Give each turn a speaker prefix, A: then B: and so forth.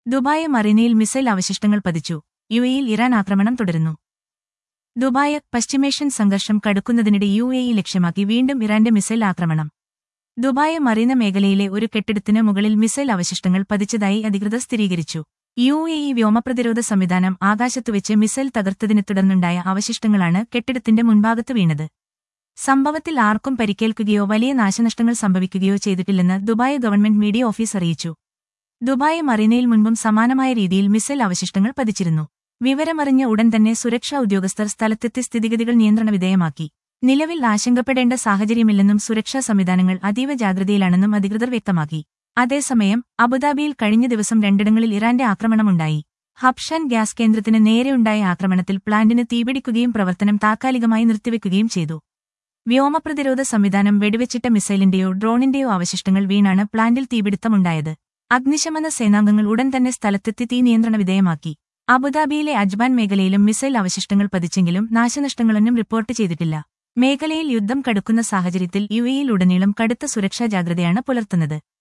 A: Dubai മറീനയിൽ missile അവശിഷ്ടങ്ങൾ പതിച്ചു. യുഎഇയിൽ Iran ആക്രമണം തുടരുന്നു. ദുബായ് പശ്ചിമേഷ്യൻ സംഘർഷം കടുക്കുന്നതിനിടെ യുഎഇ ലക്ഷ്യമാക്കി വീണ്ടും ഇറാന്റെ മിസൈൽ ആക്രമണം. ദുബായ് മറീന മേഖലയിലെ ഒരു കെട്ടിടത്തിന് മുകളിൽ മിസൈൽ അവശിഷ്ടങ്ങൾ പതിച്ചതായി അധികൃതർ സ്ഥിരീകരിച്ചു. യുഎഇ വ്യോമപ്രതിരോധ സംവിധാനം ആകാശത്തുവെച്ച് മിസൈൽ തകർത്തതിനെ തുടർന്നുണ്ടായ അവശിഷ്ടങ്ങളാണ് കെട്ടിടത്തിന്റെ മുൻഭാഗത്ത് വീണത്. സംഭവത്തിൽ ആർക്കും പരിക്കേൽക്കുകയോ വലിയ നാശനഷ്ടങ്ങൾ സംഭവിക്കുകയോ ചെയ്തിട്ടില്ലെന്ന് ദുബായ് ഗവൺമെന്റ് മീഡിയ ഓഫീസ് അറിയിച്ചു. ദുബായ് മറീനയിൽ മുൻപും സമാനമായ രീതിയിൽ മിസൈൽ അവശിഷ്ടങ്ങൾ പതിച്ചിരുന്നു. വിവരമറിഞ്ഞ ഉടൻ തന്നെ സുരക്ഷാ ഉദ്യോഗസ്ഥർ സ്ഥലത്തെത്തി സ്ഥിതിഗതികൾ നിയന്ത്രണവിധേയമാക്കി. നിലവിൽ ആശങ്കപ്പെടേണ്ട സാഹചര്യമില്ലെന്നും സുരക്ഷാ സംവിധാനങ്ങൾ അതീവ ജാഗ്രതയിലാണെന്നും അധികൃതർ വ്യക്തമാക്കി. അതേസമയം അബുദാബിയിൽ കഴിഞ്ഞ ദിവസം രണ്ടിടങ്ങളിൽ ഇറാന്റെ ആക്രമണമുണ്ടായി. ഹബ്ഷാൻ ഗ്യാസ് കേന്ദ്രത്തിന് നേരെയുണ്ടായ ആക്രമണത്തിൽ പ്ലാന്റിന് തീപിടിക്കുകയും പ്രവർത്തനം താൽക്കാലികമായി നിർത്തിവെക്കുകയും ചെയ്തു. വ്യോമപ്രതിരോധ സംവിധാനം വെടിവെച്ചിട്ട മിസൈലിന്റെയോ ഡ്രോണിന്റെയോ അവശിഷ്ടങ്ങൾ വീണാണ് പ്ലാന്റിൽ തീപിടുത്തമുണ്ടായത്. അഗ്നിശമന സേനാംഗങ്ങൾ ഉടൻ തന്നെ സ്ഥലത്തെത്തി തീ നിയന്ത്രണ വിധേയമാക്കി. അബുദാബിയിലെ അജ്മാൻ മേഖലയിലും മിസൈൽ അവശിഷ്ടങ്ങൾ പതിച്ചെങ്കിലും നാശനഷ്ടങ്ങളൊന്നും റിപ്പോർട്ട് ചെയ്തിട്ടില്ല. മേഖലയിൽ യുദ്ധം കടുക്കുന്ന സാഹചര്യത്തിൽ യുഎഇയിലുടനീളം കടുത്ത സുരക്ഷാ ജാഗ്രതയാണ് പുലർത്തുന്നത്.